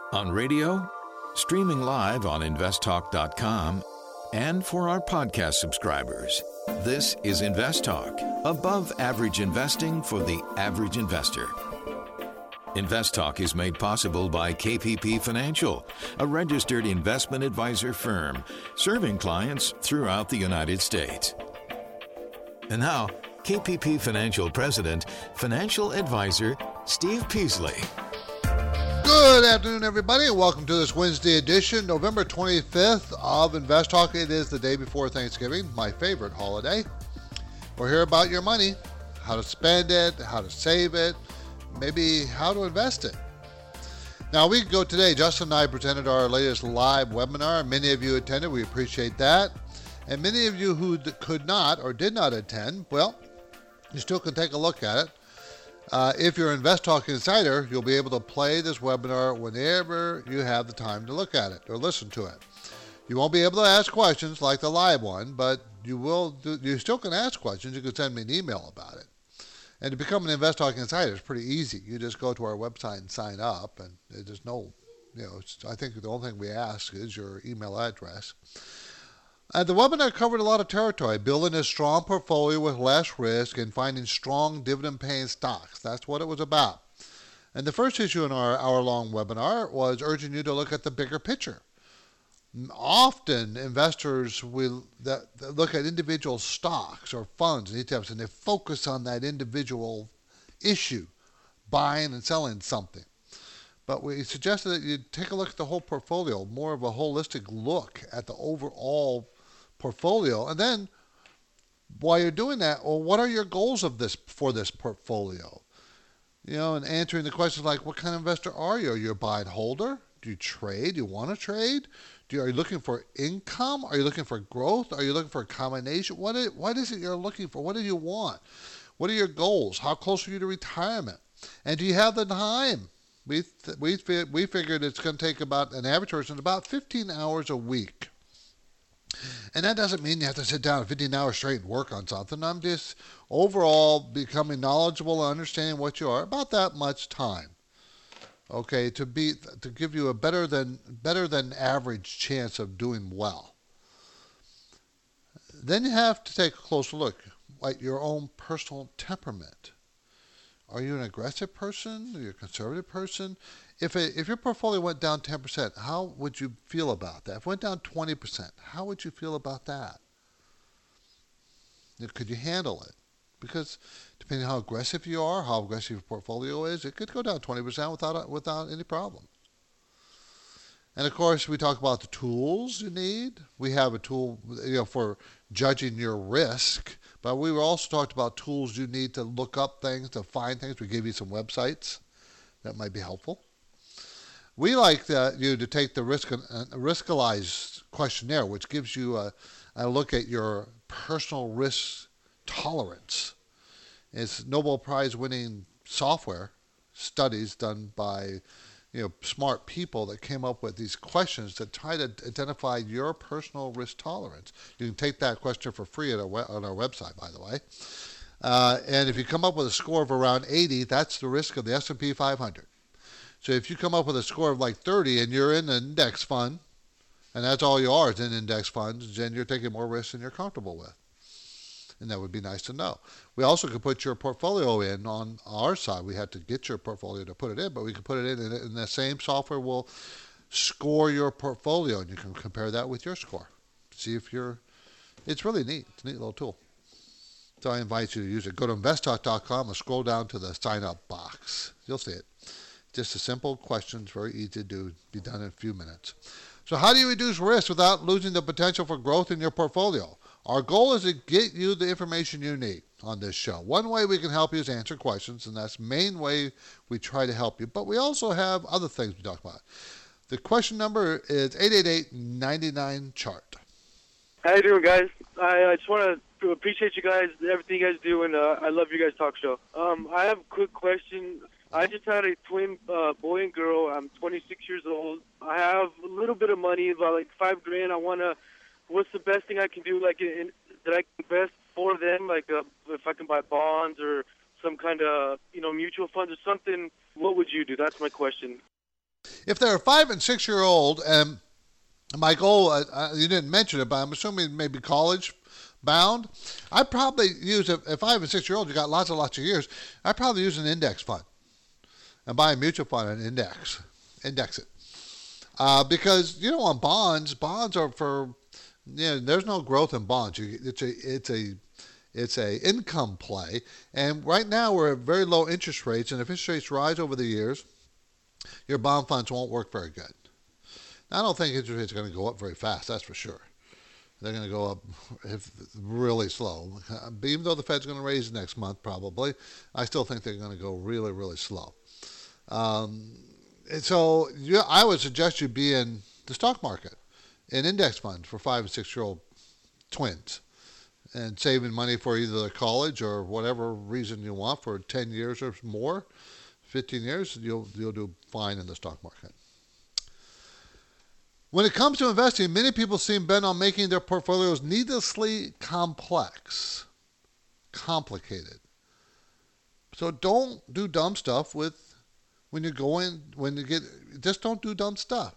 On radio, streaming live on investtalk.com, and for our podcast subscribers. This is Invest Talk, above average investing for the average investor. Invest Talk is made possible by KPP Financial, a registered investment advisor firm serving clients throughout the United States. And now, KPP Financial President, Financial Advisor, Steve Peasley. Good afternoon, everybody, and welcome to this Wednesday edition, November 25th of Invest Talk. It is the day before Thanksgiving, my favorite holiday. We'll hear about your money, how to spend it, how to save it, maybe how to invest it. Now, a week ago today, Justin and I presented our latest live webinar. Many of you attended. We appreciate that. And many of you who could not or did not attend, well, you still can take a look at it. If you're an Invest Talk Insider, you'll be able to play this webinar whenever you have the time to look at it or listen to it. You won't be able to ask questions like the live one, but you still can ask questions. You can send me an email about it. And to become an Invest Talk Insider is pretty easy. You just go to our website and sign up, and there's no, I think the only thing we ask is your email address. The webinar covered a lot of territory, building a strong portfolio with less risk and finding strong dividend-paying stocks. That's what it was about. And the first issue in our hour-long webinar was urging you to look at the bigger picture. Often, investors will look at individual stocks or funds and ETFs, and they focus on that individual issue, buying and selling something. But we suggested that you take a look at the whole portfolio, more of a holistic look at the overall portfolio. And then, while you're doing that, well, what are your goals for this portfolio? And answering the questions like, what kind of investor are you? Are you a buy and holder? Do you trade? Do you want to trade? Are you looking for income? Are you looking for growth? Are you looking for a combination? What is it you're looking for? What do you want? What are your goals? How close are you to retirement? And do you have the time? We figured it's going to take about an average person about 15 hours a week. And that doesn't mean you have to sit down 15 hours straight and work on something. I'm just overall becoming knowledgeable and understanding what you are, about that much time. Okay, to give you a better than average chance of doing well. Then you have to take a closer look at your own personal temperament. Are you an aggressive person? Are you a conservative person? If your portfolio went down 10%, how would you feel about that? If it went down 20%, how would you feel about that? Could you handle it? Because depending on how aggressive you are, how aggressive your portfolio is, it could go down 20% without any problem. And of course, we talk about the tools you need. We have a tool, for judging your risk. But we also talked about tools you need to look up things, to find things. We gave you some websites that might be helpful. We like you to take the Riskalyze questionnaire, which gives you a look at your personal risk tolerance. It's Nobel Prize winning software studies done by smart people that came up with these questions that try to identify your personal risk tolerance. You can take that question for free on our website, by the way. And if you come up with a score of around 80, that's the risk of the S&P 500. So if you come up with a score of like 30 and you're in an index fund, and that's all you are is in index funds, then you're taking more risks than you're comfortable with. And that would be nice to know. We also could put your portfolio in on our side. We had to get your portfolio to put it in, but we could put it in, and the same software will score your portfolio, and you can compare that with your score. See if it's really neat. It's a neat little tool. So I invite you to use it. Go to investtalk.com and scroll down to the sign-up box. You'll see it. Just a simple question. It's very easy to do. Be done in a few minutes. So how do you reduce risk without losing the potential for growth in your portfolio? Our goal is to get you the information you need on this show. One way we can help you is answer questions, and that's the main way we try to help you. But we also have other things we talk about. The question number is 888-99-CHART. How you doing, guys? I just want to appreciate you guys, everything you guys do, and I love your guys' talk show. I have a quick question. I just had a twin boy and girl. I'm 26 years old. I have a little bit of money, about like $5,000. What's the best thing I can do, like, that I can invest for them, like if I can buy bonds or some kind of, mutual funds or something? What would you do? That's my question. If they're a 5 and 6 year old, and my goal, you didn't mention it, but I'm assuming maybe college bound, I'd probably use, a 5 and 6 year old, you got lots of years, I'd probably use an index fund and buy a mutual fund and index it. Because you don't want bonds. Bonds are for, there's no growth in bonds. It's a income play. And right now we're at very low interest rates. And if interest rates rise over the years, your bond funds won't work very good. Now, I don't think interest rates are going to go up very fast. That's for sure. They're going to go up really slow. Even though the Fed's going to raise next month probably, I still think they're going to go really, really slow. And so I would suggest you be in the stock market, in index funds for 5 and 6 year old twins, and saving money for either their college or whatever reason you want for 10 years or more, 15 years, you'll do fine in the stock market. When it comes to investing, many people seem bent on making their portfolios needlessly complicated. So don't do dumb stuff just don't do dumb stuff.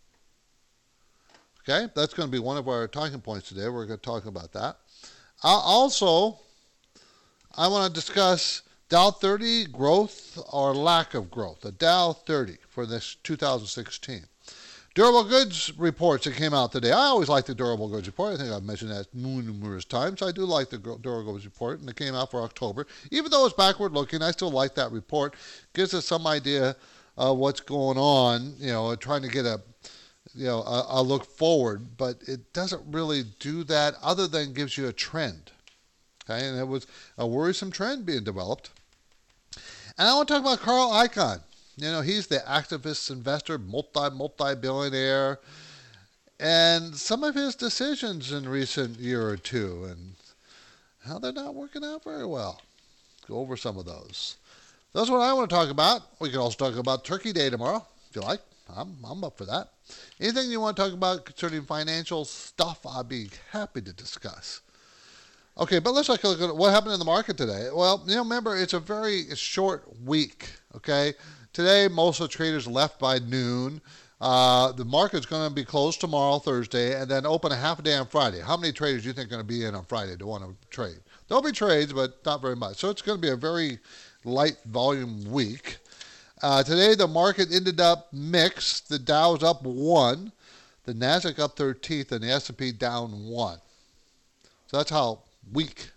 Okay, that's going to be one of our talking points today. We're going to talk about that. Also, I want to discuss Dow 30 growth or lack of growth, the Dow 30 for this 2016. Durable goods reports that came out today. I always like the durable goods report. I think I've mentioned that numerous times. I do like the durable goods report, and it came out for October. Even though it's backward looking, I still like that report. Gives us some idea of what's going on, trying to get a look forward, but it doesn't really do that other than gives you a trend. Okay, and it was a worrisome trend being developed. And I want to talk about Carl Icahn. He's the activist investor, multi-billionaire, and some of his decisions in recent year or two and how they're not working out very well. Go over some of those. That's what I want to talk about. We can also talk about Turkey Day tomorrow, if you like. I'm up for that. Anything you want to talk about concerning financial stuff, I'd be happy to discuss. Okay, but let's take a look at what happened in the market today. Well, remember, it's a very short week, okay? Today, most of the traders left by noon. The market's going to be closed tomorrow, Thursday, and then open a half a day on Friday. How many traders do you think are going to be in on Friday to want to trade? There'll be trades, but not very much. So it's going to be a very light volume week. Today, the market ended up mixed. The Dow's up 1, the Nasdaq up 13th, and the S&P down 1. So that's how weak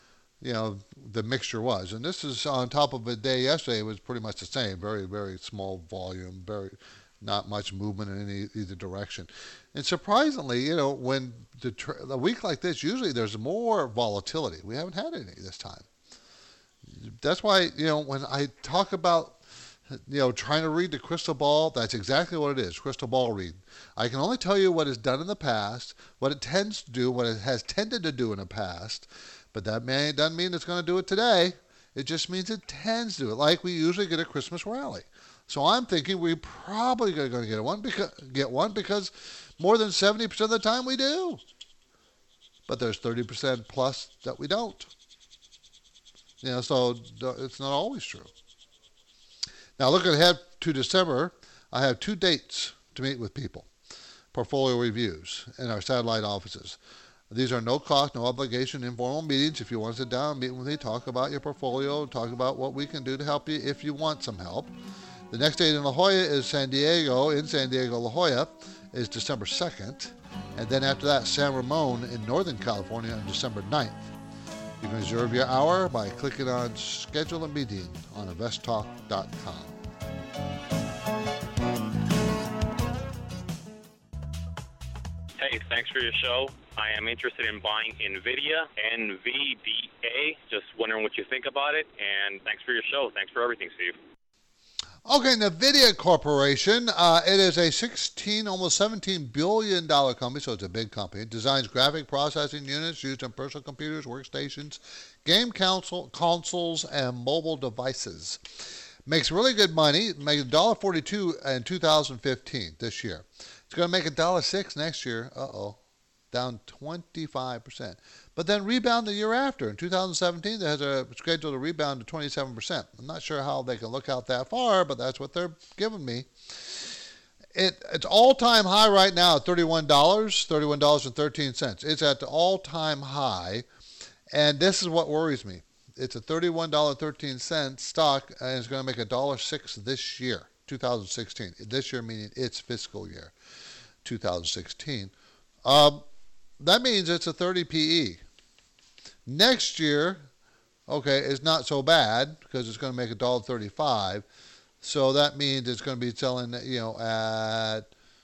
the mixture was. And this is on top of a day yesterday. It was pretty much the same. Very, very small volume, very not much movement in either direction. And surprisingly, when a week like this, usually there's more volatility. We haven't had any this time. That's why, when I talk about, trying to read the crystal ball, that's exactly what it is, crystal ball read. I can only tell you what is done in the past, what it tends to do, what it has tended to do in the past, but that doesn't mean it's going to do it today. It just means it tends to do it, like we usually get a Christmas rally. So I'm thinking we're probably going to get one because more than 70% of the time we do. But there's 30% plus that we don't. So it's not always true. Now looking ahead to December, I have 2 dates to meet with people. Portfolio reviews in our satellite offices. These are no cost, no obligation, informal meetings. If you want to sit down and meet with me, talk about your portfolio, talk about what we can do to help you if you want some help. The next date in La Jolla is San Diego, La Jolla, is December 2nd. And then after that, San Ramon in Northern California on December 9th. You can reserve your hour by clicking on Schedule a Meeting on investtalk.com. Hey, thanks for your show. I am interested in buying NVIDIA, NVDA. Just wondering what you think about it. And thanks for your show. Thanks for everything, Steve. Okay, NVIDIA Corporation, it is a almost $17 billion company, so it's a big company. It designs graphic processing units used in personal computers, workstations, game consoles, and mobile devices. Makes really good money. Made $1.42 in 2015, this year. It's going to make $1.06 next year. Down 25%. But then rebound the year after. In 2017, they has a schedule to rebound to 27%. I'm not sure how they can look out that far, but that's what they're giving me. It's all-time high right now at $31.13. It's at the all-time high, and this is what worries me. It's a $31.13 stock, and it's going to make $1.06 this year, 2016. This year meaning its fiscal year, 2016. That means it's a 30 PE. Next year, okay, it's not so bad because it's going to make $1.35. So that means it's going to be selling, at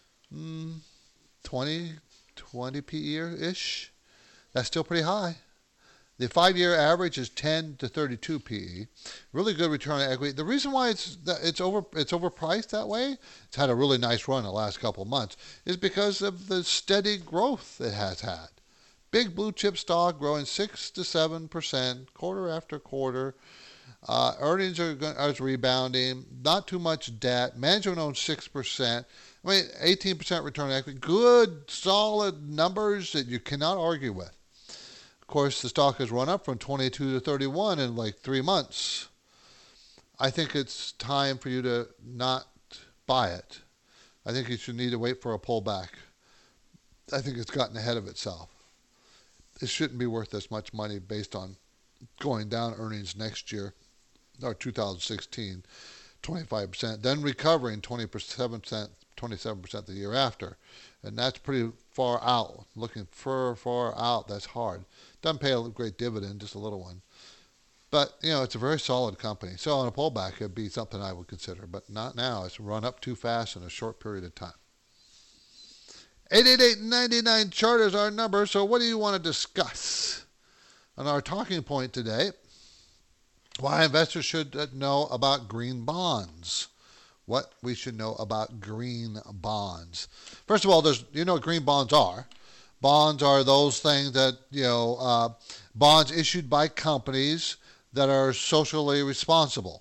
20 PE-ish. That's still pretty high. The 5-year average is 10 to 32 PE. Really good return on equity. The reason why it's overpriced that way, it's had a really nice run the last couple of months, is because of the steady growth it has had. Big blue chip stock growing 6 to 7% quarter after quarter. Earnings are rebounding. Not too much debt. Management owns 6%. 18% return on equity. Good, solid numbers that you cannot argue with. Of course, the stock has run up from 22 to 31 in like 3 months. I think it's time for you to not buy it. I think you should need to wait for a pullback. I think it's gotten ahead of itself. It shouldn't be worth this much money based on going down earnings next year, or 2016, 25%, then recovering 27% the year after. And that's pretty far out. Looking far out, that's hard. Doesn't pay a great dividend, just a little one. But, it's a very solid company. So on a pullback, it'd be something I would consider. But not now. It's run up too fast in a short period of time. 888-99 chart is our number. So what do you want to discuss? On our talking point today, why investors should know about green bonds. What we should know about green bonds. First of all, what green bonds are. Bonds are those things that, bonds issued by companies that are socially responsible.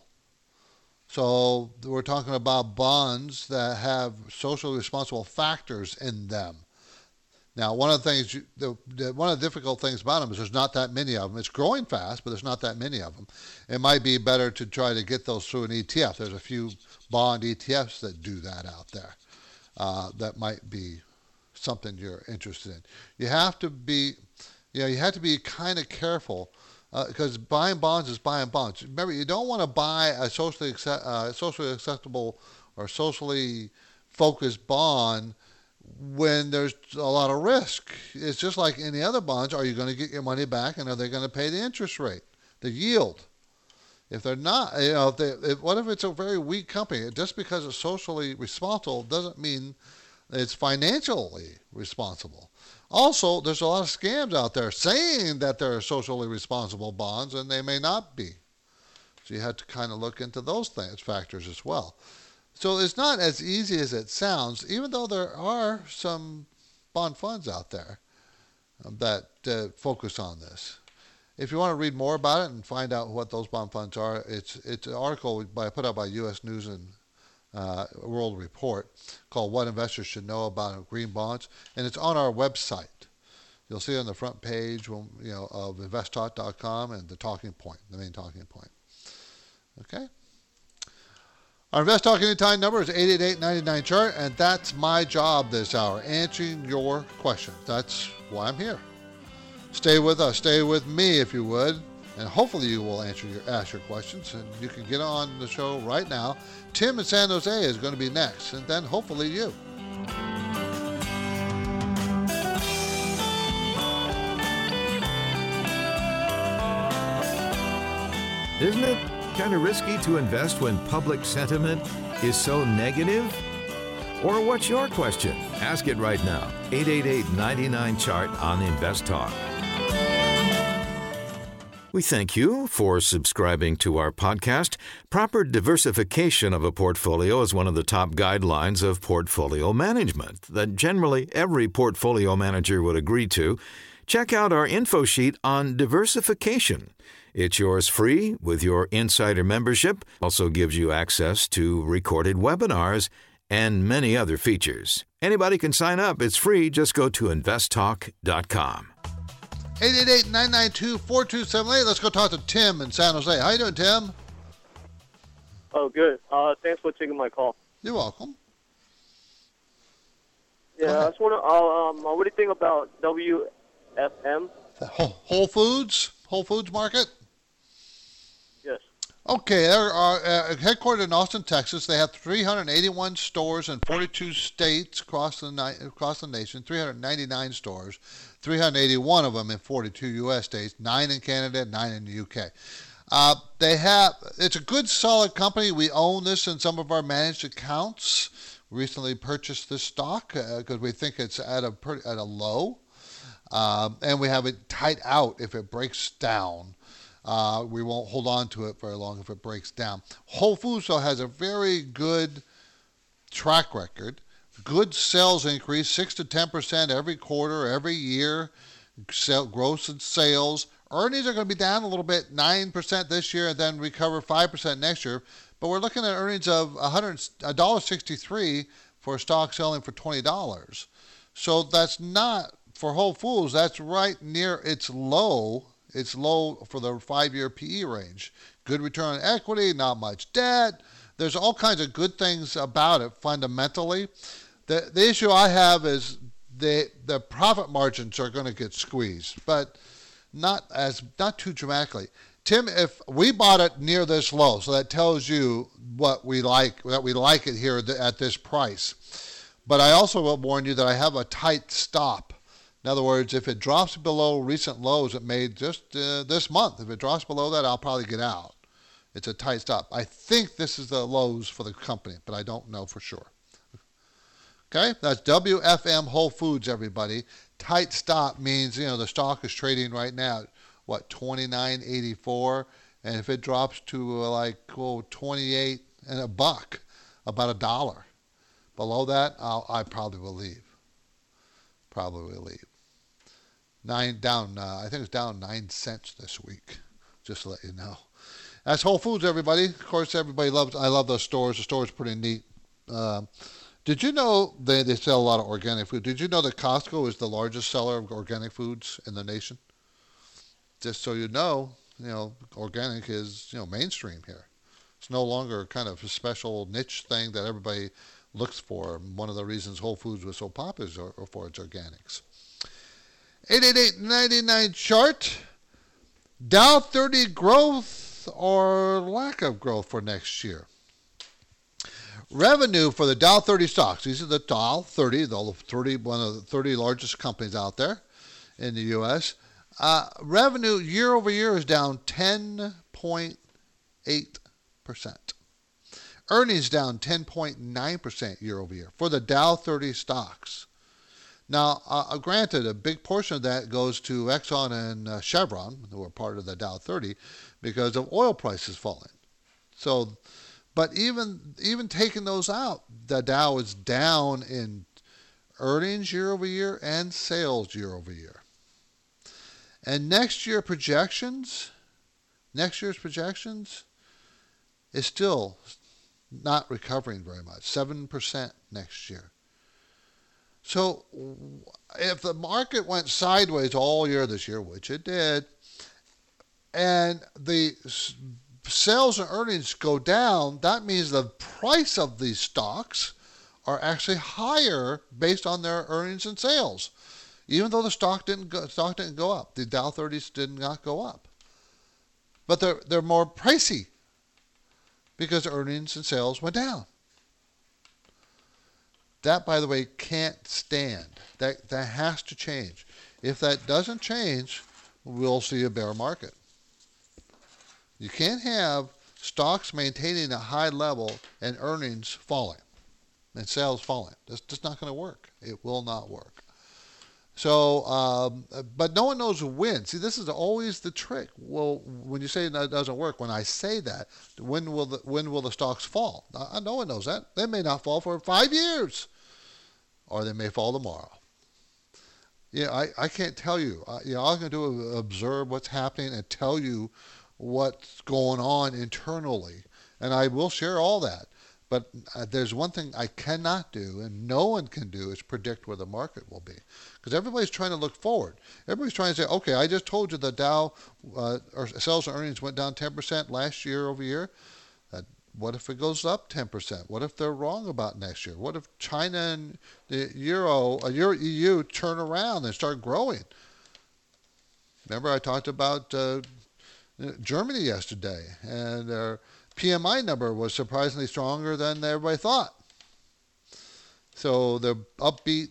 So we're talking about bonds that have socially responsible factors in them. Now, one of the things, one of the difficult things about them is there's not that many of them. It's growing fast, but there's not that many of them. It might be better to try to get those through an ETF. There's a few bond ETFs that do that out there. That might be something you're interested in. You have to be kind of careful because buying bonds is buying bonds. Remember, you don't want to buy a socially acceptable or socially focused bond when there's a lot of risk. It's just like any other bonds. Are you going to get your money back, and are they going to pay the interest rate, the yield? If they're not, what if it's a very weak company? Just because it's socially responsible doesn't mean it's financially responsible. Also, there's a lot of scams out there saying that they're socially responsible bonds, and they may not be. So you have to kind of look into those factors as well. So it's not as easy as it sounds, even though there are some bond funds out there that focus on this. If you want to read more about it and find out what those bond funds are, it's an article put out by U.S. News and World Report called What Investors Should Know About Green Bonds, and it's on our website. You'll see it on the front page of investtalk.com and the main talking point. Okay? Our Invest Talk Anytime number is 888-99-CHART, and that's my job this hour, answering your questions. That's why I'm here. Stay with us. Stay with me, if you would, and hopefully you will ask your questions, and you can get on the show right now. Tim in San Jose is going to be next, and then hopefully you. Isn't it kind of risky to invest when public sentiment is so negative? Or what's your question? Ask it right now. 888-99-CHART on Invest Talk. We thank you for subscribing to our podcast. Proper diversification of a portfolio is one of the top guidelines of portfolio management that generally every portfolio manager would agree to. Check out our info sheet on diversification. It's yours free with your insider membership. Also gives you access to recorded webinars and many other features. Anybody can sign up. It's free. Just go to investtalk.com. 888-992-4278. Let's go talk to Tim in San Jose. How you doing, Tim? Oh, good. Thanks for taking my call. You're welcome. Yeah, I just want to. What do you think about WFM? Whole Foods Market. Yes. Okay, they're headquartered in Austin, Texas. They have 381 stores in 42 states across the nation. 399 stores, 381 of them in 42 U.S. states, 9 in Canada, 9 in the U.K. It's a good, solid company. We own this in some of our managed accounts. Recently purchased this stock because we think it's at a low, and we have it tight out if it breaks down. We won't hold on to it very long if it breaks down. Whole Foods, though, has a very good track record. Good sales increase, 6 to 10% every quarter, every year. Gross in sales. Earnings are going to be down a little bit, 9% this year, and then recover 5% next year. But we're looking at earnings of $1.63 for a stock selling for $20. So that's not, for Whole Foods, that's right near its low. It's low for the 5-year PE range. Good return on equity, not much debt. There's all kinds of good things about it fundamentally. The issue I have is the profit margins are going to get squeezed, but not too dramatically. Tim, if we bought it near this low, so that tells you what we like, that we like it here at this price. But I also will warn you that I have a tight stop. In other words, if it drops below recent lows it made just this month, if it drops below that, I'll probably get out. It's a tight stop. I think this is the lows for the company, but I don't know for sure. Okay, that's WFM Whole Foods, everybody. Tight stop means, the stock is trading right now at, $29.84, and if it drops to 28 and a buck, about $1. Below that, I probably will leave. I think it's down 9 cents this week, just to let you know. That's Whole Foods, everybody. Of course, I love those stores. The store is pretty neat. Did you know they sell a lot of organic food? Did you know that Costco is the largest seller of organic foods in the nation? Just so you know, organic is, mainstream here. It's no longer kind of a special niche thing that everybody looks for. One of the reasons Whole Foods was so popular is for its organics. 888-99 chart. Dow 30 growth or lack of growth for next year. Revenue for the Dow 30 stocks. These are the Dow 30, one of the 30 largest companies out there in the U.S. Revenue year over year is down 10.8%. Earnings down 10.9% year over year for the Dow 30 stocks. Now, granted, a big portion of that goes to Exxon and Chevron, who are part of the Dow 30, because of oil prices falling. So, but even taking those out, the Dow is down in earnings year over year and sales year over year. And next year's projections is still not recovering very much, 7% next year. So if the market went sideways all year this year, which it did, and the sales and earnings go down, that means the price of these stocks are actually higher based on their earnings and sales. Even though the stock didn't go up, the Dow 30s did not go up. But they're more pricey because earnings and sales went down. That, by the way, can't stand. That has to change. If that doesn't change, we'll see a bear market. You can't have stocks maintaining a high level and earnings falling and sales falling. That's just not going to work. It will not work. So, but no one knows when. See, this is always the trick. Well, when you say that doesn't work, when I say that, when will the stocks fall? No one knows that. They may not fall for 5 years, or they may fall tomorrow. Yeah, I can't tell you. All I can do is observe what's happening and tell you what's going on internally, and I will share all that. But there's one thing I cannot do, and no one can do, is predict where the market will be. Because everybody's trying to look forward. Everybody's trying to say, okay, I just told you the Dow sales and earnings went down 10% last year over year. What if it goes up 10%? What if they're wrong about next year? What if China and the EU turn around and start growing? Remember I talked about Germany yesterday, and their PMI number was surprisingly stronger than everybody thought. So the upbeat,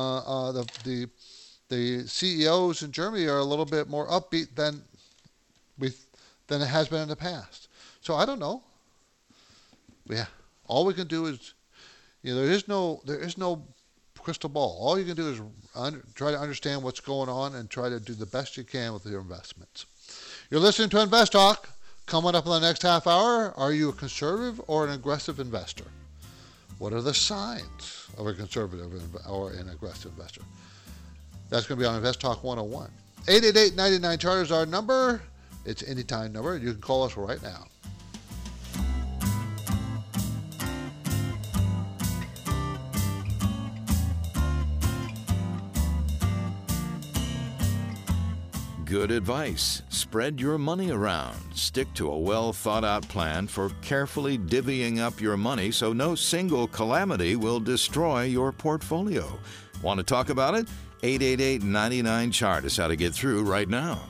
the CEOs in Germany are a little bit more upbeat than it has been in the past. So I don't know. Yeah, all we can do is, there is no crystal ball. All you can do is try to understand what's going on and try to do the best you can with your investments. You're listening to Invest Talk. Coming up in the next half hour, are you a conservative or an aggressive investor? What are the signs of a conservative or an aggressive investor? That's going to be on Invest Talk 101. 888-99-CHART is our number. It's anytime number. You can call us right now. Good advice. Spread your money around. Stick to a well-thought-out plan for carefully divvying up your money so no single calamity will destroy your portfolio. Want to talk about it? 888-99-CHART is how to get through right now.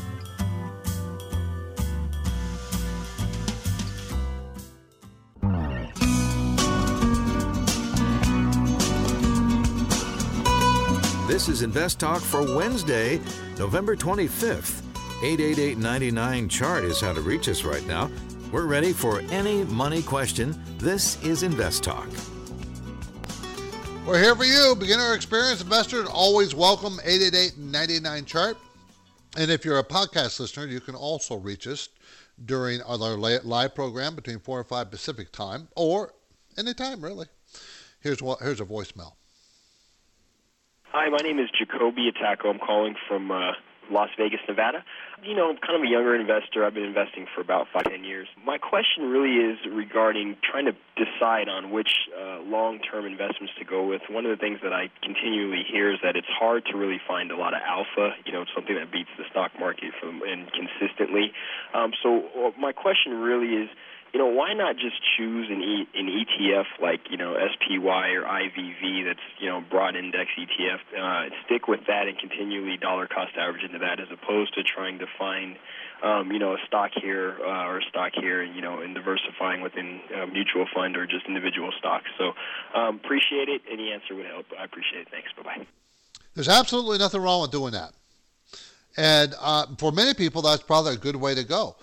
This is Invest Talk for Wednesday, November 25th. 888-99-CHART is how to reach us right now. We're ready for any money question. This is Invest Talk. We're here for you, beginner or experienced investors. Always welcome, 888-99-CHART. And if you're a podcast listener, you can also reach us during our live program between 4 and 5 Pacific time, or anytime, really. Here's a voicemail. Hi, my name is Jacoby Attacco. I'm calling from Las Vegas, Nevada. I'm kind of a younger investor. I've been investing for about 5-10 years. My question really is regarding trying to decide on which long-term investments to go with. One of the things that I continually hear is that it's hard to really find a lot of alpha, something that beats the stock market and consistently. So my question really is, why not just choose an ETF like, SPY or IVV that's, broad index ETF, stick with that and continually dollar cost average into that as opposed to trying to find, a stock here or a stock here, and diversifying within a mutual fund or just individual stocks. So appreciate it. Any answer would help. I appreciate it. Thanks. Bye-bye. There's absolutely nothing wrong with doing that. And for many people, that's probably a good way to go.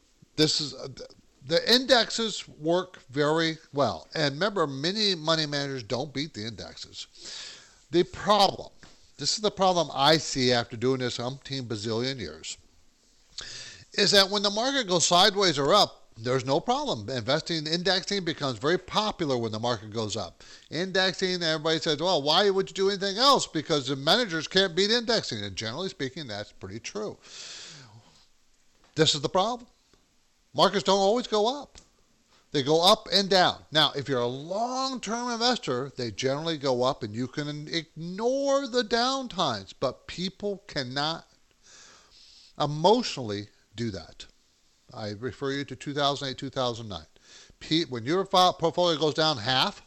The indexes work very well. And remember, many money managers don't beat the indexes. This is the problem I see after doing this umpteen bazillion years, is that when the market goes sideways or up, there's no problem. Indexing becomes very popular when the market goes up. Indexing, everybody says, well, why would you do anything else? Because the managers can't beat indexing. And generally speaking, that's pretty true. This is the problem. Markets don't always go up. They go up and down. Now, if you're a long-term investor, they generally go up and you can ignore the down times. But people cannot emotionally do that. I refer you to 2008, 2009. When your portfolio goes down half,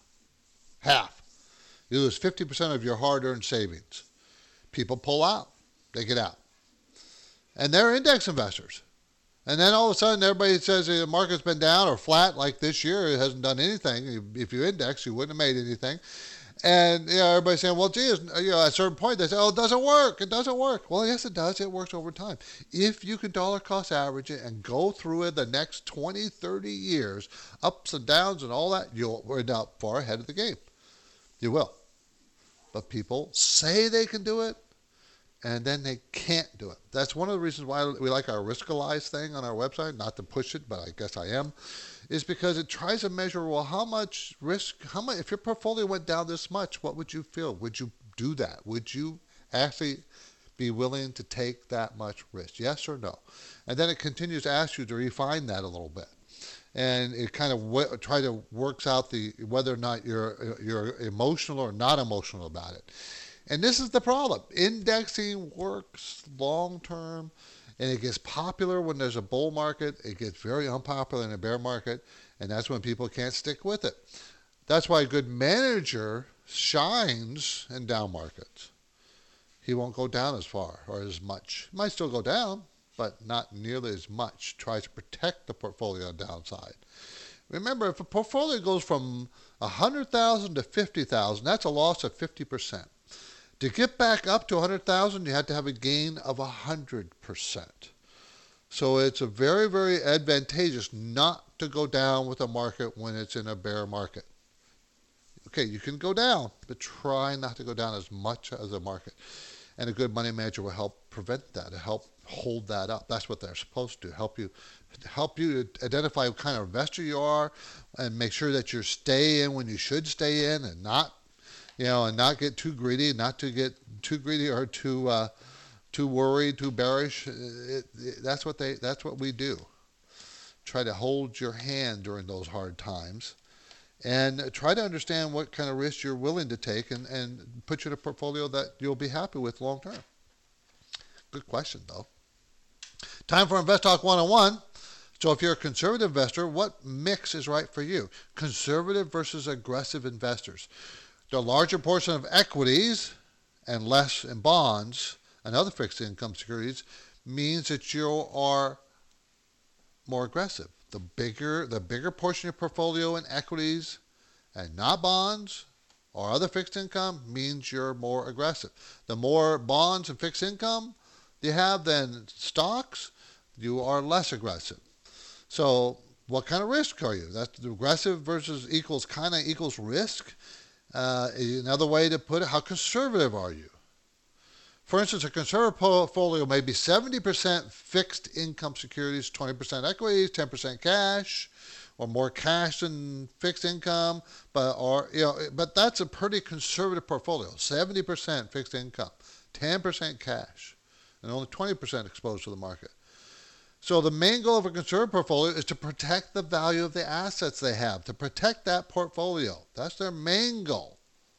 you lose 50% of your hard-earned savings. People pull out. They get out. And they're index investors. And then all of a sudden, everybody says the market's been down or flat like this year. It hasn't done anything. If you index, you wouldn't have made anything. And everybody's saying, well, gee, at a certain point, they say, oh, it doesn't work. It doesn't work. Well, yes, it does. It works over time. If you can dollar cost average it and go through it the next 20, 30 years, ups and downs and all that, you'll end up far ahead of the game. You will. But people say they can do it, and then they can't do it. That's one of the reasons why we like our Riskalyze thing on our website, not to push it, but I guess I am, is because it tries to measure, well, how much risk, if your portfolio went down this much, what would you feel? Would you do that? Would you actually be willing to take that much risk? Yes or no? And then it continues to ask you to refine that a little bit. And it kind of works out whether or not you're emotional or not emotional about it. And this is the problem. Indexing works long-term, and it gets popular when there's a bull market. It gets very unpopular in a bear market. And that's when people can't stick with it. That's why a good manager shines in down markets. He won't go down as far or as much. He might still go down, but not nearly as much. Tries to protect the portfolio on the downside. Remember, if a portfolio goes from 100,000 to 50,000, that's a loss of 50%. To get back up to 100,000, you have to have a gain of 100%. So it's a very, very advantageous not to go down with a market when it's in a bear market. Okay, you can go down, but try not to go down as much as the market. And a good money manager will help prevent that, to help hold that up. That's what they're supposed to help you identify what kind of investor you are, and make sure that you stay in when you should stay in, and not, and not get too greedy, or too worried, too bearish. That's what we do. Try to hold your hand during those hard times. And try to understand what kind of risk you're willing to take and put you in a portfolio that you'll be happy with long term. Good question, though. Time for Invest Talk 101. So if you're a conservative investor, what mix is right for you? Conservative versus aggressive investors. The larger portion of equities and less in bonds and other fixed income securities means that you are more aggressive. The bigger portion of your portfolio in equities and not bonds or other fixed income means you're more aggressive. The more bonds and fixed income you have than stocks, you are less aggressive. So what kind of risk are you? That's the aggressive versus equals risk. Another way to put it, how conservative are you? For instance, a conservative portfolio may be 70% fixed income securities, 20% equities, 10% cash, or more cash than fixed income. But that's a pretty conservative portfolio. 70% fixed income, 10% cash, and only 20% exposed to the market. So the main goal of a conservative portfolio is to protect the value of the assets they have, to protect that portfolio. That's their main goal.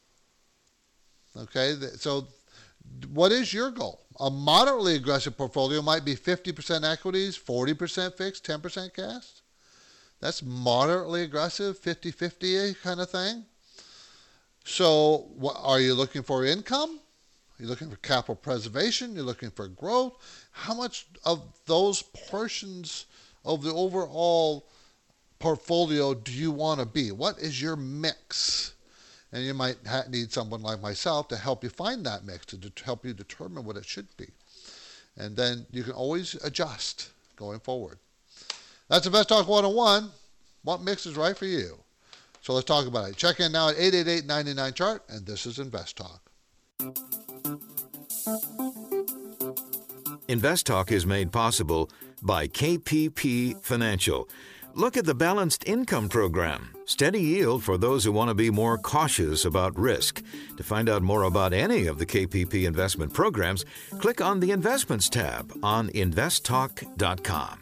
Okay, so what is your goal? A moderately aggressive portfolio might be 50% equities, 40% fixed, 10% cash. That's moderately aggressive, 50-50 kind of thing. So are you looking for income? Are you looking for capital preservation? You're looking for growth? How much of those portions of the overall portfolio do you want to be? What is your mix? And you might need someone like myself to help you find that mix, to help you determine what it should be. And then you can always adjust going forward. That's Invest Talk 101. What mix is right for you? So let's talk about it. Check in now at 888-99-CHART, and this is Invest Talk. Invest Talk is made possible by KPP Financial. Look at the Balanced Income Program. Steady yield for those who want to be more cautious about risk. To find out more about any of the KPP investment programs, click on the Investments tab on investtalk.com.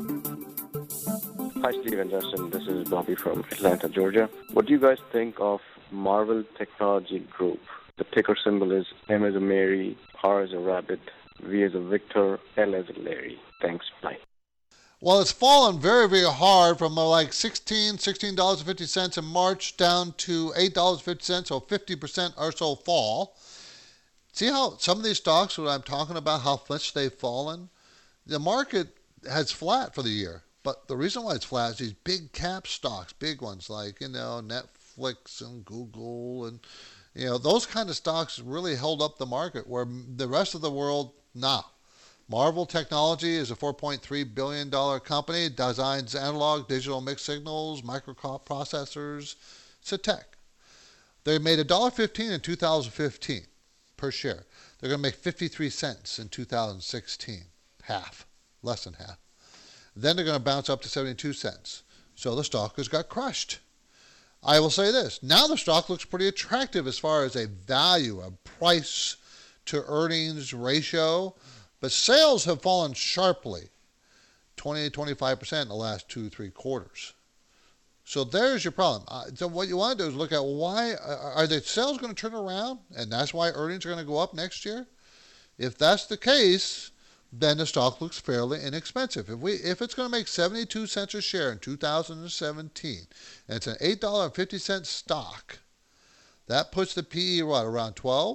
Hi, Steve and Justin. This is Bobby from Atlanta, Georgia. What do you guys think of Marvell Technology Group? The ticker symbol is M as a Mary, R as a rabbit, V as a Victor, L as a Larry. Thanks. Bye. Well, it's fallen very, very hard from like $16.50 in March down to $8.50, so 50% or so fall. See how some of these stocks, what I'm talking about, how much they've fallen? The market has flat for the year, but the reason why it's flat is these big cap stocks, big ones like, Netflix and Google and, those kind of stocks really held up the market where the rest of the world, nah. Marvell Technology is a $4.3 billion company. It designs analog, digital mixed signals, microprocessors. It's a tech. They made $1.15 in 2015 per share. They're going to make 53 cents in 2016, less than half. Then they're going to bounce up to 72 cents. So the stock has got crushed. I will say this. Now the stock looks pretty attractive as far as a value, a price to earnings ratio. But sales have fallen sharply, 20-25% in the last 2-3 quarters. So there's your problem. So what you want to do is look at why are the sales going to turn around, and that's why earnings are going to go up next year? If that's the case, then the stock looks fairly inexpensive. If it's going to make 72 cents a share in 2017, and it's an $8.50 stock, that puts the PE around 12.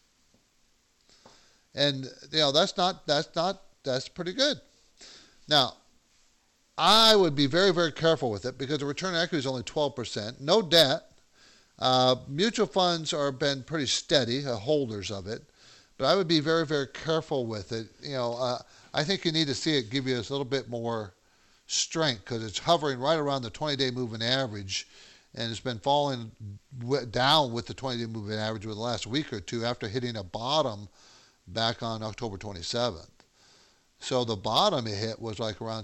And that's pretty good. Now, I would be very, very careful with it because the return on equity is only 12%. No debt. Mutual funds are been pretty steady, holders of it. But I would be very, very careful with it. I think you need to see it give you a little bit more strength because it's hovering right around the 20-day moving average, and it's been falling down with the 20-day moving average over the last week or two after hitting a bottom back on October 27th. So the bottom it hit was like around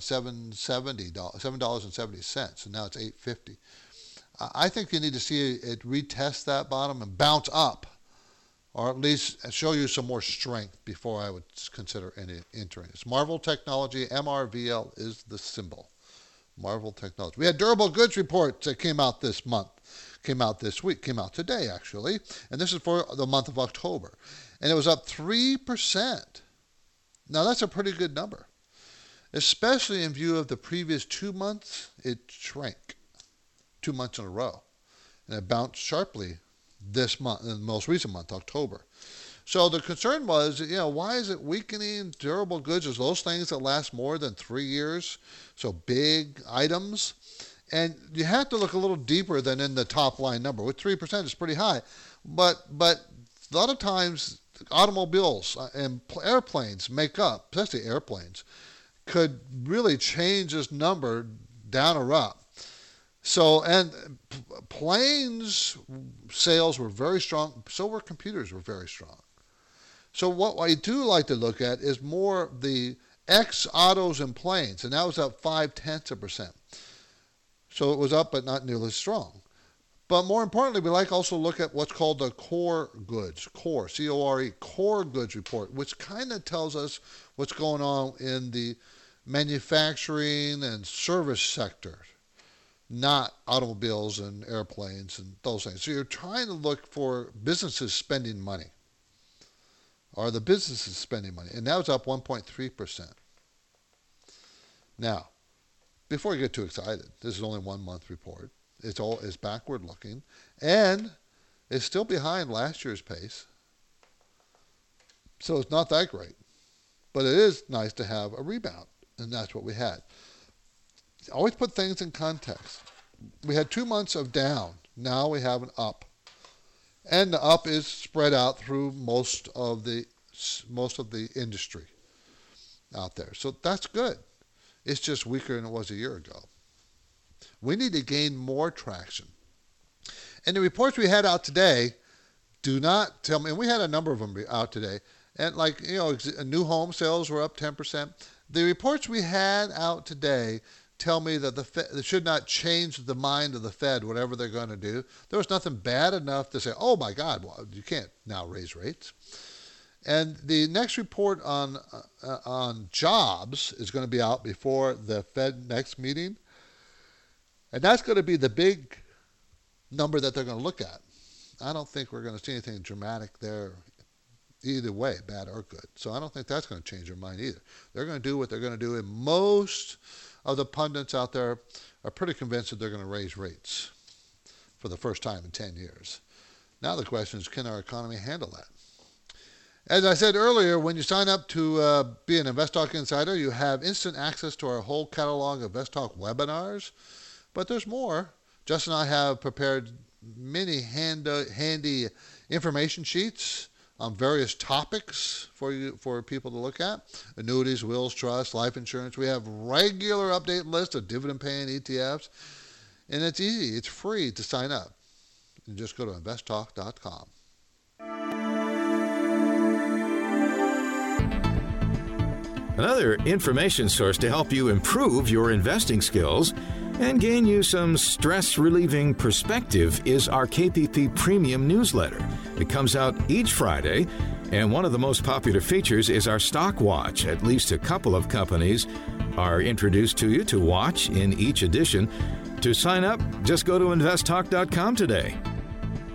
$7.70, and now it's $8.50. I think you need to see it retest that bottom and bounce up, or at least show you some more strength before I would consider entering. It's Marvell Technology. MRVL is the symbol. Marvell Technology. We had durable goods reports that came out this month. Came out this week. Came out today, actually. And this is for the month of October. And it was up 3%. Now, that's a pretty good number. Especially in view of the previous 2 months, it shrank 2 months in a row. And it bounced sharply this month, in the most recent month, October. So the concern was, why is it weakening durable goods? Is those things that last more than 3 years? So big items. And you have to look a little deeper than in the top line number. With 3%, it's pretty high. But a lot of times, automobiles and airplanes make up, especially airplanes, could really change this number down or up. So, and planes sales were very strong, so were computers were very strong. So what I do like to look at is more the autos and planes, and that was up 0.5%. So it was up, but not nearly strong. But more importantly, we like also look at what's called the core goods, C-O-R-E, core goods report, which kind of tells us what's going on in the manufacturing and service sector, not automobiles and airplanes and those things. So you're trying to look for businesses spending money. Are the businesses spending money? And that was up 1.3%. Now, before you get too excited, this is only 1 month report. It's backward looking, and it's still behind last year's pace. So it's not that great. But it is nice to have a rebound, and that's what we had. Always put things in context. We had 2 months of down. Now we have an up. And the up is spread out through most of the industry out there. So that's good. It's just weaker than it was a year ago. We need to gain more traction. And the reports we had out today do not tell me, and we had a number of them out today, and new home sales were up 10%. The reports we had out today tell me that the Fed, they should not change the mind of the Fed, whatever they're going to do. There was nothing bad enough to say, oh my God, well, you can't now raise rates. And the next report on jobs is going to be out before the Fed next meeting. And that's going to be the big number that they're going to look at. I don't think we're going to see anything dramatic there either way, bad or good. So I don't think that's going to change their mind either. They're going to do what they're going to do, and most of the pundits out there are pretty convinced that they're going to raise rates for the first time in 10 years. Now the question is, can our economy handle that? As I said earlier, when you sign up to be an InvestTalk Insider, you have instant access to our whole catalog of InvestTalk webinars. But there's more. Justin and I have prepared many handy information sheets on various topics for people to look at. Annuities, wills, trusts, life insurance. We have regular update lists of dividend-paying ETFs. And it's easy. It's free to sign up. You just go to investtalk.com. Another information source to help you improve your investing skills and gain you some stress-relieving perspective is our KPP Premium newsletter. It comes out each Friday, and one of the most popular features is our Stock Watch. At least a couple of companies are introduced to you to watch in each edition. To sign up, just go to investtalk.com today.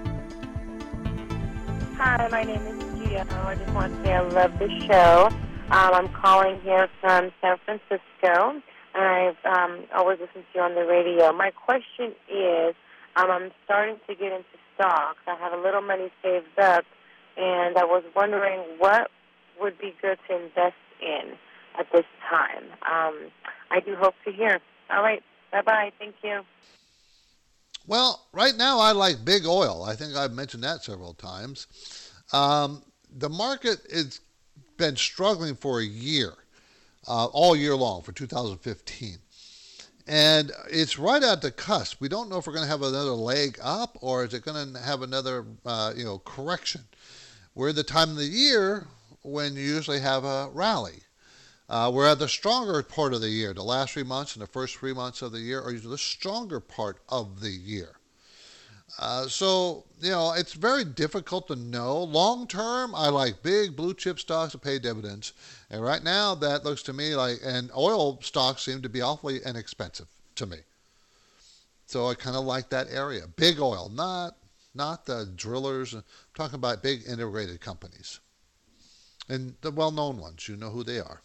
Hi, my name is Gio. I just want to say I love the show. I'm calling here from San Francisco, and I've always listened to you on the radio. My question is, I'm starting to get into stocks. I have a little money saved up, and I was wondering what would be good to invest in at this time. I do hope to hear. All right. Bye-bye. Thank you. Well, right now I like big oil. I think I've mentioned that several times. The market has been struggling for a year, all year long for 2015. And it's right at the cusp. We don't know if we're going to have another leg up or is it going to have another correction. We're at the time of the year when you usually have a rally. We're at the stronger part of the year. The last 3 months and the first 3 months of the year are usually the stronger part of the year. So it's very difficult to know. Long term, I like big blue chip stocks that pay dividends. And right now, that looks to me like, and oil stocks seem to be awfully inexpensive to me. So I kind of like that area. Big oil, not the drillers. I'm talking about big integrated companies. And the well-known ones, you know who they are.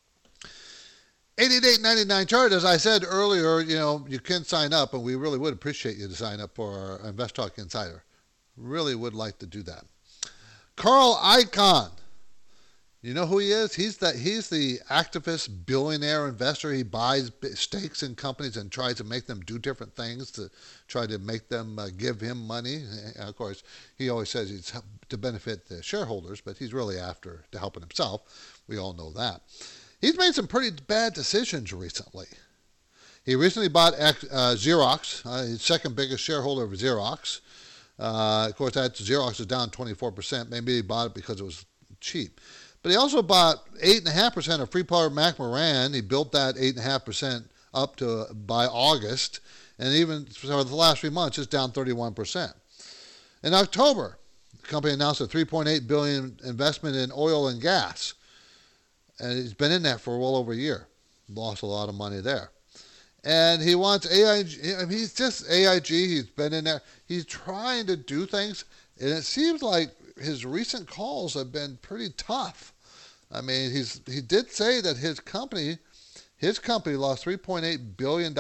88.99 chart, as I said earlier, you can sign up, and we really would appreciate you to sign up for our Invest Talk Insider. Really would like to do that. Carl Icahn, you know who he is? He's the activist billionaire investor. He buys stakes in companies and tries to make them do different things to try to make them give him money. And of course, he always says it's to benefit the shareholders, but he's really after to helping himself. We all know that. He's made some pretty bad decisions recently. He recently bought Xerox, his second biggest shareholder of Xerox. Of course, Xerox is down 24%. Maybe he bought it because it was cheap. But he also bought 8.5% of Freeport-McMoRan. He built that 8.5% up to by August. And even for the last 3 months, it's down 31%. In October, the company announced a $3.8 billion investment in oil and gas. And he's been in that for well over a year. Lost a lot of money there. And he wants AIG. He's just AIG. He's been in there. He's trying to do things. And it seems like his recent calls have been pretty tough. I mean, he did say that his company lost $3.8 billion.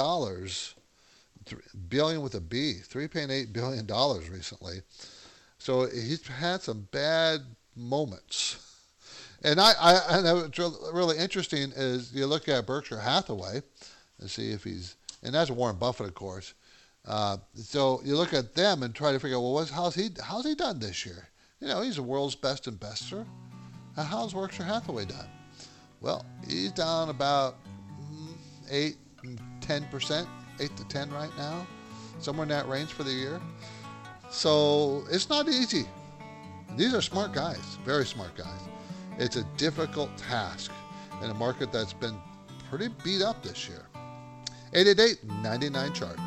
Billion with a B. $3.8 billion recently. So he's had some bad moments. And what's really interesting is you look at Berkshire Hathaway and see if and that's Warren Buffett, of course. So you look at them and try to figure out, well, how's he done this year? He's the world's best investor. How's Berkshire Hathaway done? Well, he's down about 8 and 10%, 8 to 10 right now, somewhere in that range for the year. So it's not easy. These are smart guys, very smart guys. It's a difficult task in a market that's been pretty beat up this year. 888-99 chart.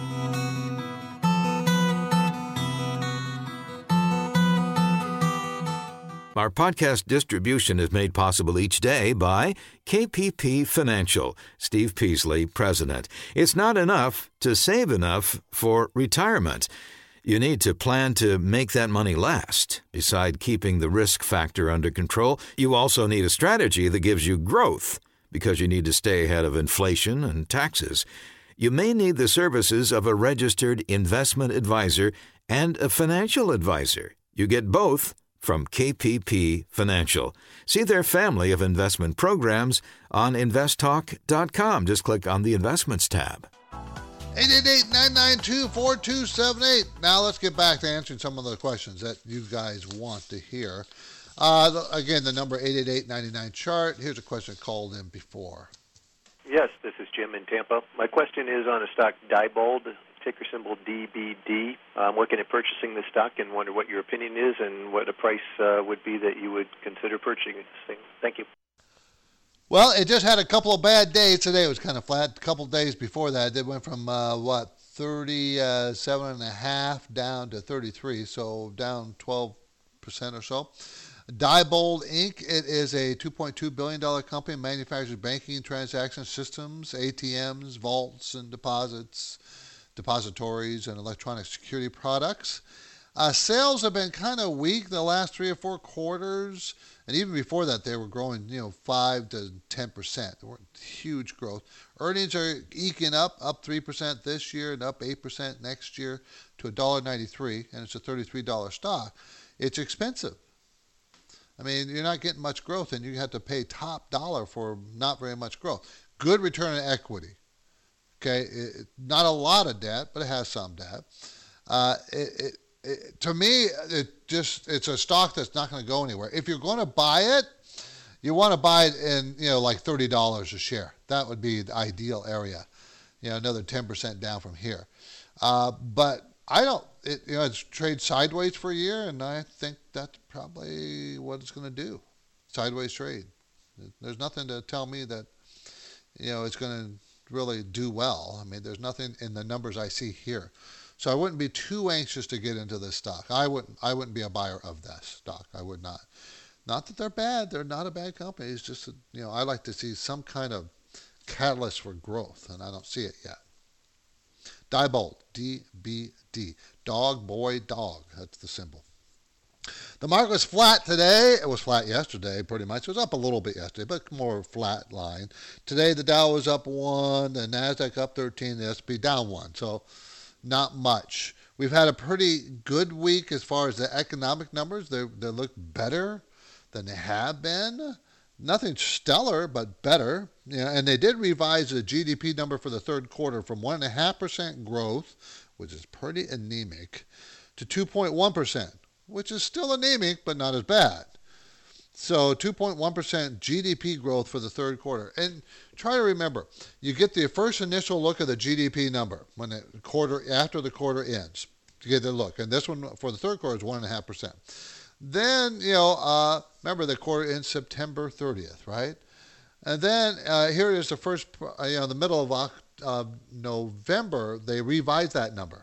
Our podcast distribution is made possible each day by KPP Financial. Steve Peasley, President. It's not enough to save enough for retirement. You need to plan to make that money last. Beside keeping the risk factor under control, you also need a strategy that gives you growth because you need to stay ahead of inflation and taxes. You may need the services of a registered investment advisor and a financial advisor. You get both from KPP Financial. See their family of investment programs on investtalk.com. Just click on the Investments tab. 888-992-4278. Now let's get back to answering some of the questions that you guys want to hear. Again, the number 888-99-CHART. Here's a question called in before. Yes, this is Jim in Tampa. My question is on a stock Diebold, ticker symbol DBD. I'm looking at purchasing this stock and wonder what your opinion is and what the price would be that you would consider purchasing this thing. Thank you. Well, it just had a couple of bad days. Today it was kind of flat. A couple of days before that, it went from 37.5 down to 33, so down 12% or so. Diebold Inc., it is a $2.2 billion company, manufactures banking transaction systems, ATMs, vaults and depositories, and electronic security products. Sales have been kind of weak the last 3 or 4 quarters, and even before that, they were growing, 5 to 10%. They weren't huge growth. Earnings are eking up 3% this year and up 8% next year to $1.93, and it's a $33 stock. It's expensive. I mean, you're not getting much growth, and you have to pay top dollar for not very much growth. Good return on equity. Okay, not a lot of debt, but it has some debt. To me, it's a stock that's not going to go anywhere. If you're going to buy it, you want to buy it in like $30 a share. That would be the ideal area. Another 10% down from here. But I don't. It's trade sideways for a year, and I think that's probably what it's going to do. Sideways trade. There's nothing to tell me that it's going to really do well. I mean, there's nothing in the numbers I see here. So I wouldn't be too anxious to get into this stock. I wouldn't be a buyer of that stock. I would not. Not that they're bad. They're not a bad company. It's just that, I like to see some kind of catalyst for growth, and I don't see it yet. Diebold, DBD. Dog, boy, dog. That's the symbol. The market was flat today. It was flat yesterday, pretty much. It was up a little bit yesterday, but more flat line. Today, the Dow was up 1, the NASDAQ up 13, the S&P down 1. So not much. We've had a pretty good week as far as the economic numbers. They look better than they have been. Nothing stellar, but better. And they did revise the GDP number for the third quarter from 1.5% growth, which is pretty anemic, to 2.1%, which is still anemic, but not as bad. So 2.1% GDP growth for the third quarter. And try to remember, you get the first initial look at the GDP number when after the quarter ends. You get the look. And this one for the third quarter is 1.5%. Then, remember the quarter ends September 30th, right? And then here is the first, the middle of November, they revised that number.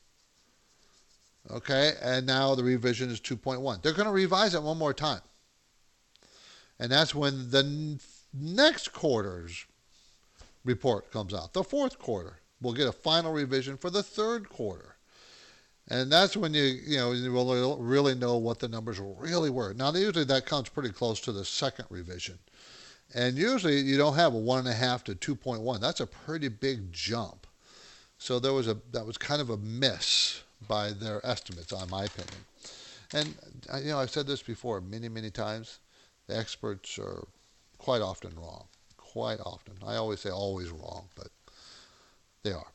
Okay, and now the revision is 2.1. They're going to revise it one more time. And that's when the next quarter's report comes out. The fourth quarter. We'll get a final revision for the third quarter. And that's when you will really know what the numbers really were. Now, usually that comes pretty close to the second revision. And usually you don't have a 1.5 to 2.1. That's a pretty big jump. So that was kind of a miss by their estimates, in my opinion. And, I've said this before many, many times. The experts are quite often wrong. Quite often. I always say always wrong, but they are.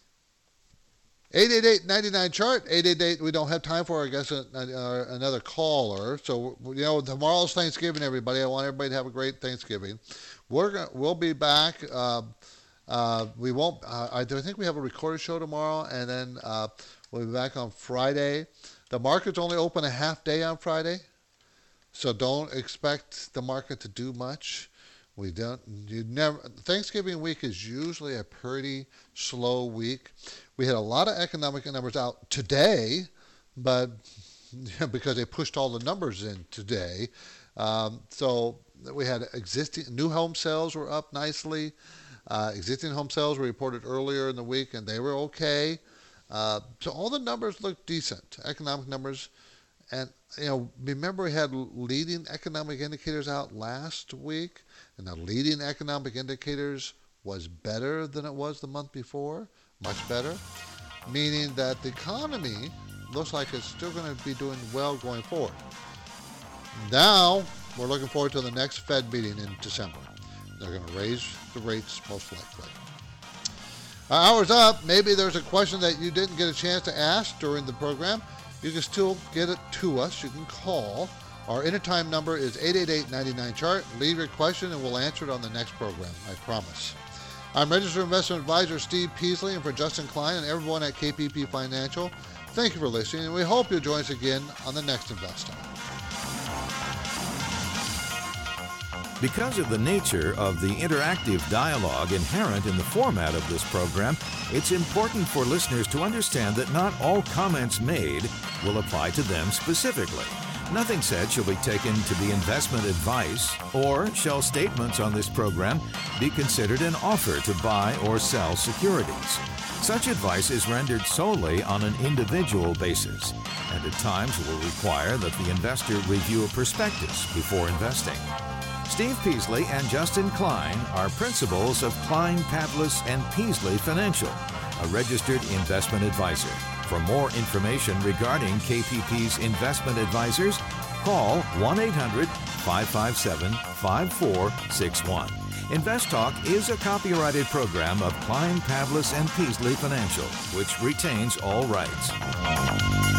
888-99-CHART. 888, we don't have time for, I guess, another caller. So, tomorrow's Thanksgiving, everybody. I want everybody to have a great Thanksgiving. We'll be back. We won't. I think we have a recorded show tomorrow, and then we'll be back on Friday. The market's only open a half day on Friday, so don't expect the market to do much. Thanksgiving week is usually a pretty slow week. We had a lot of economic numbers out today, but because they pushed all the numbers in today. So we had new home sales were up nicely. Existing home sales were reported earlier in the week, and they were okay. So all the numbers look decent, economic numbers. And, remember we had leading economic indicators out last week, and the leading economic indicators was better than it was the month before, much better, meaning that the economy looks like it's still going to be doing well going forward. Now, we're looking forward to the next Fed meeting in December. They're going to raise the rates most likely. Our hour's up. Maybe there's a question that you didn't get a chance to ask during the program. You can still get it to us. You can call. Our anytime number is 888-99-CHART. Leave your question and we'll answer it on the next program, I promise. I'm Registered Investment Advisor Steve Peasley, and for Justin Klein and everyone at KPP Financial, thank you for listening, and we hope you'll join us again on the next Invest Talk. Because of the nature of the interactive dialogue inherent in the format of this program, it's important for listeners to understand that not all comments made will apply to them specifically. Nothing said shall be taken to be investment advice, or shall statements on this program be considered an offer to buy or sell securities. Such advice is rendered solely on an individual basis, and at times will require that the investor review a prospectus before investing. Steve Peasley and Justin Klein are principals of Klein, Pavlis & Peasley Financial, a registered investment advisor. For more information regarding KPP's investment advisors, call 1-800-557-5461. Invest Talk is a copyrighted program of Klein, Pavlis & Peasley Financial, which retains all rights.